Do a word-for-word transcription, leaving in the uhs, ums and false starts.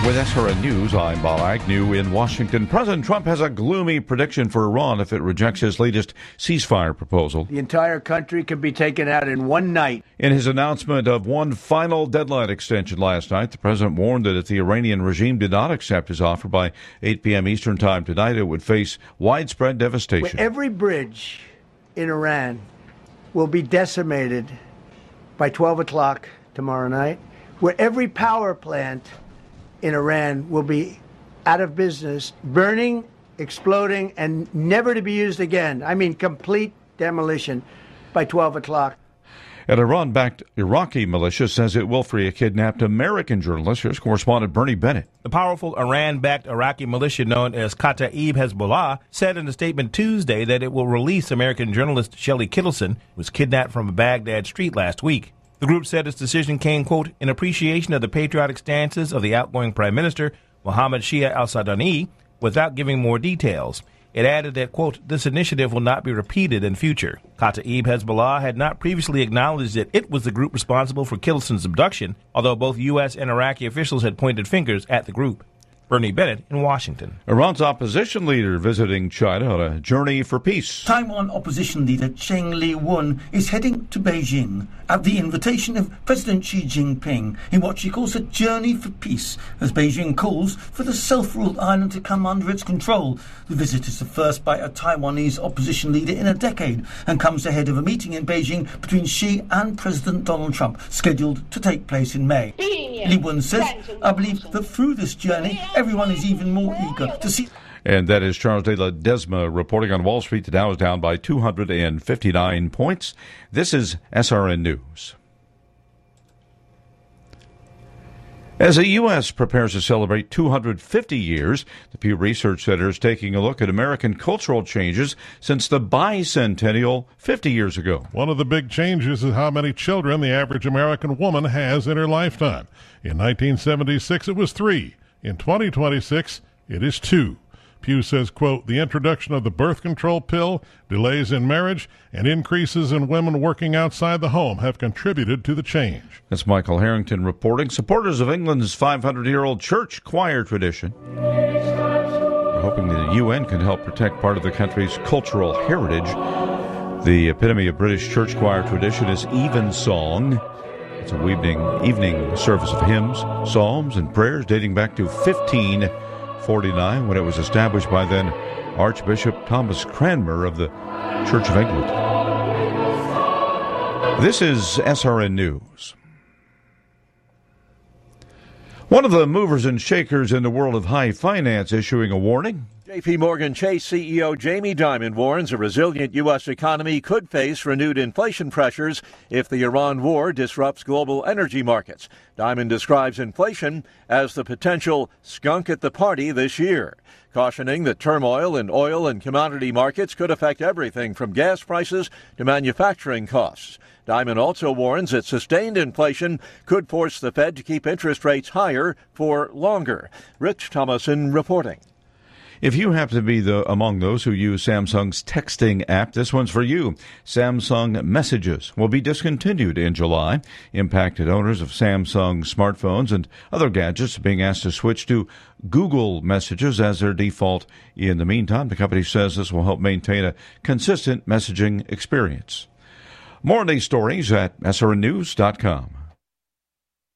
With S R N News, I'm Bob Agnew in Washington. President Trump has a gloomy prediction for Iran if it rejects his latest ceasefire proposal. The entire country could be taken out in one night. In his announcement of one final deadline extension last night, the president warned that if the Iranian regime did not accept his offer by eight p.m. Eastern Time tonight, it would face widespread devastation. Where every bridge in Iran will be decimated by twelve o'clock tomorrow night, where every power plant in Iran will be out of business, burning, exploding, and never to be used again. I mean, complete demolition by twelve o'clock. An Iran-backed Iraqi militia says it will free a kidnapped American journalist. Here's correspondent Bernie Bennett. The powerful Iran-backed Iraqi militia known as Kataib Hezbollah said in a statement Tuesday that it will release American journalist Shelley Kittleson, who was kidnapped from a Baghdad street last week. The group said its decision came, quote, in appreciation of the patriotic stances of the outgoing Prime Minister, Mohammed Shia al-Sadani, without giving more details. It added that, quote, this initiative will not be repeated in future. Kataib Hezbollah had not previously acknowledged that it was the group responsible for Kittleson's abduction, although both U S and Iraqi officials had pointed fingers at the group. Bernie Bennett in Washington. Iran's opposition leader visiting China on a journey for peace. Taiwan opposition leader Cheng Li-wen is heading to Beijing at the invitation of President Xi Jinping in what she calls a journey for peace, as Beijing calls for the self-ruled island to come under its control. The visit is the first by a Taiwanese opposition leader in a decade and comes ahead of a meeting in Beijing between Xi and President Donald Trump, scheduled to take place in May. Li-wen says, I believe that through this journey, everyone is even more eager to see. And that is Charles de la Desma reporting on Wall Street. The Dow is down by two hundred fifty-nine points. This is S R N News. As the U S prepares to celebrate two hundred fifty years, the Pew Research Center is taking a look at American cultural changes since the bicentennial fifty years ago. One of the big changes is how many children the average American woman has in her lifetime. In nineteen seventy-six, it was three. In twenty twenty-six, it is two. Pew says, quote, the introduction of the birth control pill, delays in marriage, and increases in women working outside the home have contributed to the change. That's Michael Harrington reporting. Supporters of England's five hundred year old church choir tradition are hoping the U N can help protect part of the country's cultural heritage. The epitome of British church choir tradition is evensong. It's a evening, evening service of hymns, psalms, and prayers dating back to fifteen forty-nine, when it was established by then Archbishop Thomas Cranmer of the Church of England. This is S R N News. One of the movers and shakers in the world of high finance issuing a warning. J P Morgan Chase C E O Jamie Dimon warns a resilient U S economy could face renewed inflation pressures if the Iran war disrupts global energy markets. Dimon describes inflation as the potential skunk at the party this year, cautioning that turmoil in oil and commodity markets could affect everything from gas prices to manufacturing costs. Dimon also warns that sustained inflation could force the Fed to keep interest rates higher for longer. Rich Thomason reporting. If you happen to be the, among those who use Samsung's texting app, this one's for you. Samsung Messages will be discontinued in July. Impacted owners of Samsung smartphones and other gadgets are being asked to switch to Google Messages as their default. In the meantime, the company says this will help maintain a consistent messaging experience. More on these stories at S R N news dot com.